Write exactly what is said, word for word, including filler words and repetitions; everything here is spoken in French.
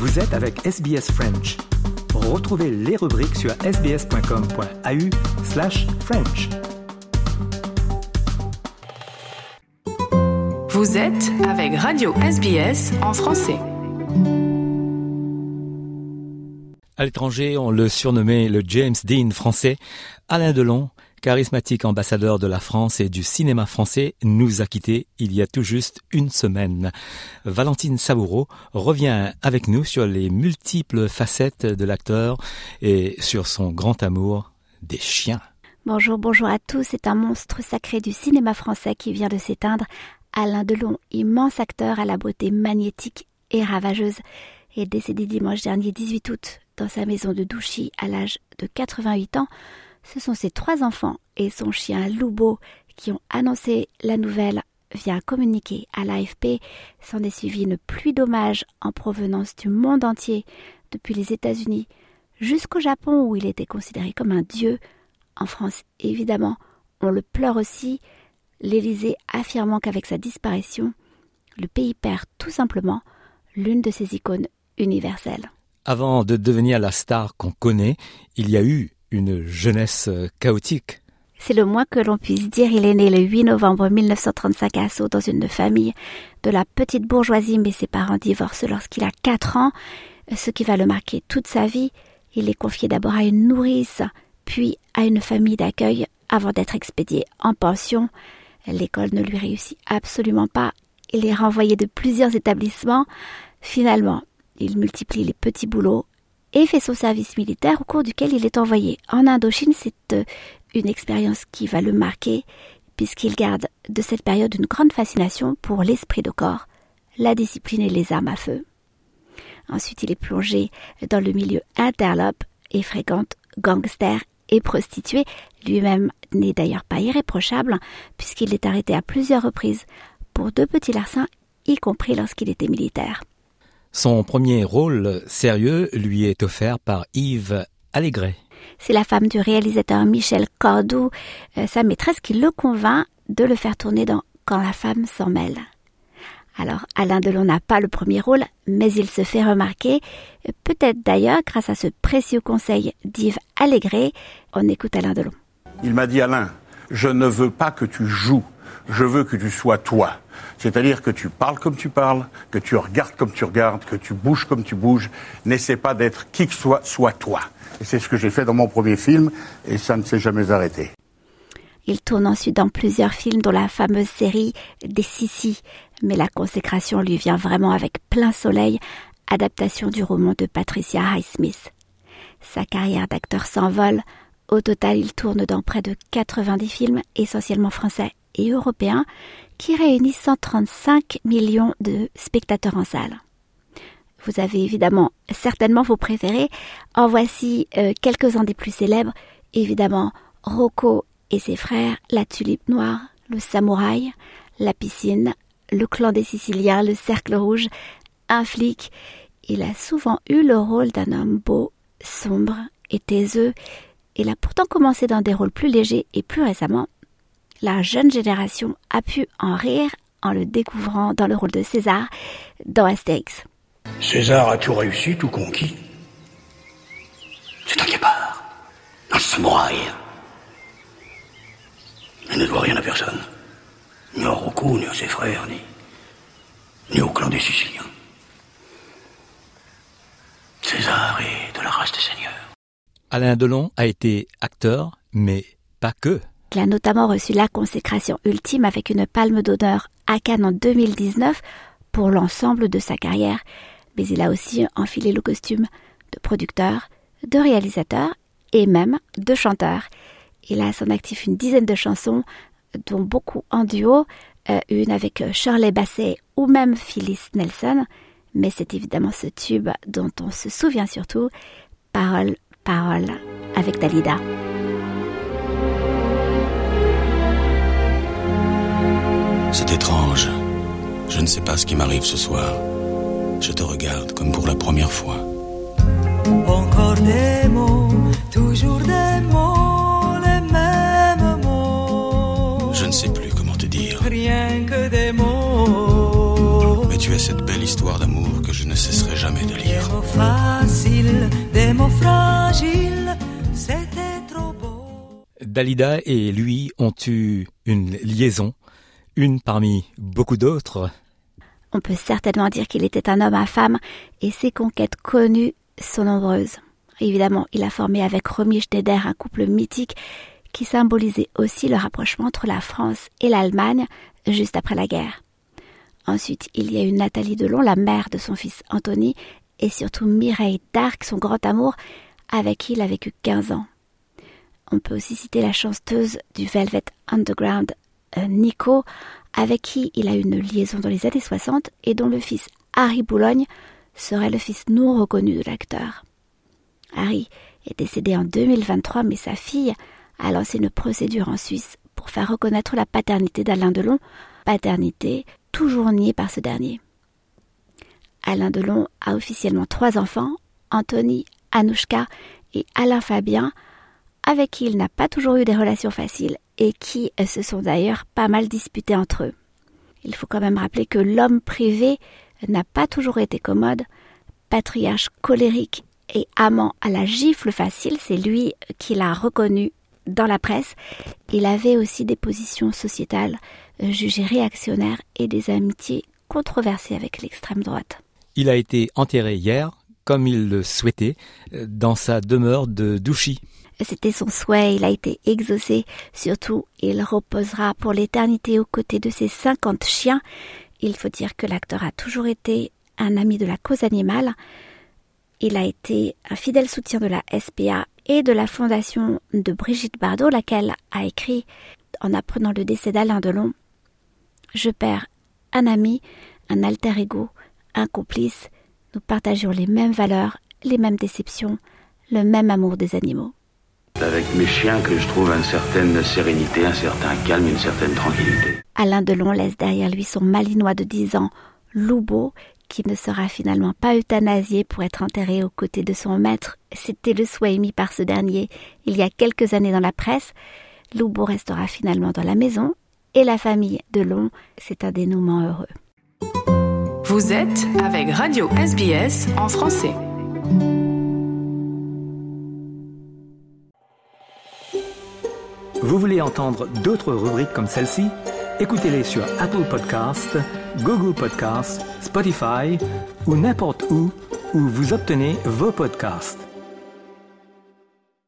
Vous êtes avec S B S French. Retrouvez les rubriques sur sbs.com.au slash French. Vous êtes avec Radio S B S en français. À l'étranger, on le surnommait le James Dean français. Alain Delon, charismatique ambassadeur de la France et du cinéma français, nous a quittés il y a tout juste une semaine. Valentine Saboureau revient avec nous sur les multiples facettes de l'acteur et sur son grand amour des chiens. Bonjour, bonjour à tous. C'est un monstre sacré du cinéma français qui vient de s'éteindre. Alain Delon, immense acteur à la beauté magnétique et ravageuse, est décédé dimanche dernier dix-huit août dans sa maison de Douchy à l'âge de quatre-vingt-huit ans. Ce sont ses trois enfants et son chien Loubo qui ont annoncé la nouvelle via un communiqué à l'A F P. S'en est suivi une pluie d'hommages en provenance du monde entier, depuis les États-Unis jusqu'au Japon où il était considéré comme un dieu. En France, évidemment, on le pleure aussi, l'Élysée affirmant qu'avec sa disparition, le pays perd tout simplement l'une de ses icônes universelles. Avant de devenir la star qu'on connaît, il y a eu une jeunesse chaotique. C'est le moins que l'on puisse dire. Il est né le huit novembre mille neuf cent trente-cinq à Sceaux dans une famille de la petite bourgeoisie, mais ses parents divorcent lorsqu'il a quatre ans, ce qui va le marquer toute sa vie. Il est confié d'abord à une nourrice, puis à une famille d'accueil avant d'être expédié en pension. L'école ne lui réussit absolument pas. Il est renvoyé de plusieurs établissements. Finalement, il multiplie les petits boulots et fait son service militaire au cours duquel il est envoyé en Indochine. C'est euh, une expérience qui va le marquer puisqu'il garde de cette période une grande fascination pour l'esprit de corps, la discipline et les armes à feu. Ensuite, il est plongé dans le milieu interlope et fréquente gangsters et prostituées. Lui-même n'est d'ailleurs pas irréprochable puisqu'il est arrêté à plusieurs reprises pour deux petits larcins, y compris lorsqu'il était militaire. Son premier rôle sérieux lui est offert par Yves Allégret. C'est la femme du réalisateur Michel Cordoue, euh, sa maîtresse, qui le convainc de le faire tourner dans Quand la femme s'en mêle. Alors, Alain Delon n'a pas le premier rôle, mais il se fait remarquer, peut-être d'ailleurs grâce à ce précieux conseil d'Yves Allégret. On écoute Alain Delon. Il m'a dit: Alain, je ne veux pas que tu joues, je veux que tu sois toi. C'est-à-dire que tu parles comme tu parles, que tu regardes comme tu regardes, que tu bouges comme tu bouges. N'essaie pas d'être qui que soit, sois toi. Et c'est ce que j'ai fait dans mon premier film, et ça ne s'est jamais arrêté. Il tourne ensuite dans plusieurs films, dont la fameuse série des Sissi. Mais la consécration lui vient vraiment avec Plein Soleil, adaptation du roman de Patricia Highsmith. Sa carrière d'acteur s'envole. Au total, il tourne dans près de quatre-vingt-dix films, essentiellement français et européens, qui réunissent cent trente-cinq millions de spectateurs en salle. Vous avez évidemment certainement vos préférés. En voici euh, quelques-uns des plus célèbres. Évidemment, Rocco et ses frères, La Tulipe Noire, Le Samouraï, La Piscine, Le Clan des Siciliens, Le Cercle Rouge, Un flic. Il a souvent eu le rôle d'un homme beau, sombre et taiseux. Il a pourtant commencé dans des rôles plus légers et plus récemment, la jeune génération a pu en rire en le découvrant dans le rôle de César dans Astérix. César a tout réussi, tout conquis. C'est un guépard, un samouraï. Il ne doit rien à personne, ni à Rocco, ni à ses frères, ni, ni au clan des Siciliens. César est de la race des seigneurs. Alain Delon a été acteur, mais pas que. Il a notamment reçu la consécration ultime avec une palme d'honneur à Cannes en deux mille dix-neuf pour l'ensemble de sa carrière. Mais il a aussi enfilé le costume de producteur, de réalisateur et même de chanteur. Il a à son actif une dizaine de chansons, dont beaucoup en duo, euh, une avec Shirley Bassey ou même Phyllis Nelson. Mais c'est évidemment ce tube dont on se souvient surtout, Parole, Parole, avec Dalida. C'est étrange. Je ne sais pas ce qui m'arrive ce soir. Je te regarde comme pour la première fois. Encore des mots, toujours des mots, les mêmes mots. Je ne sais plus comment te dire. Rien que des mots. Mais tu as cette belle histoire d'amour que je ne cesserai jamais de lire. Des mots faciles, des mots fragiles, c'était trop beau. Dalida et lui ont eu une liaison, une parmi beaucoup d'autres. On peut certainement dire qu'il était un homme à femme et ses conquêtes connues sont nombreuses. Évidemment, il a formé avec Romy Schneider un couple mythique qui symbolisait aussi le rapprochement entre la France et l'Allemagne juste après la guerre. Ensuite, il y a eu Nathalie Delon, la mère de son fils Anthony, et surtout Mireille d'Arc, son grand amour, avec qui il a vécu quinze ans. On peut aussi citer la chanteuse du Velvet Underground, euh, Nico, avec qui il a eu une liaison dans les années soixante et dont le fils Harry Boulogne serait le fils non reconnu de l'acteur. Harry est décédé en deux mille vingt-trois, mais sa fille a lancé une procédure en Suisse pour faire reconnaître la paternité d'Alain Delon, paternité toujours niée par ce dernier. Alain Delon a officiellement trois enfants, Anthony, Anouchka et Alain Fabien, avec qui il n'a pas toujours eu des relations faciles et qui se sont d'ailleurs pas mal disputés entre eux. Il faut quand même rappeler que l'homme privé n'a pas toujours été commode, patriarche colérique et amant à la gifle facile, c'est lui qui l'a reconnu dans la presse. Il avait aussi des positions sociétales jugées réactionnaires et des amitiés controversées avec l'extrême droite. Il a été enterré hier, comme il le souhaitait, dans sa demeure de Douchy. C'était son souhait, il a été exaucé. Surtout, il reposera pour l'éternité aux côtés de ses cinquante chiens. Il faut dire que l'acteur a toujours été un ami de la cause animale. Il a été un fidèle soutien de la S P A et de la fondation de Brigitte Bardot, laquelle a écrit, en apprenant le décès d'Alain Delon, « Je perds un ami, un alter ego, un complice. Nous partagions les mêmes valeurs, les mêmes déceptions, le même amour des animaux. » C'est avec mes chiens que je trouve une certaine sérénité, un certain calme, une certaine tranquillité. Alain Delon laisse derrière lui son malinois de dix ans, Loubo, qui ne sera finalement pas euthanasié pour être enterré aux côtés de son maître. C'était le souhait émis par ce dernier il y a quelques années dans la presse. Loubo restera finalement dans la maison et la famille Delon, c'est un dénouement heureux. Vous êtes avec Radio S B S en français. Vous voulez entendre d'autres rubriques comme celle-ci? Écoutez-les sur Apple Podcasts, Google Podcasts, Spotify ou n'importe où où vous obtenez vos podcasts.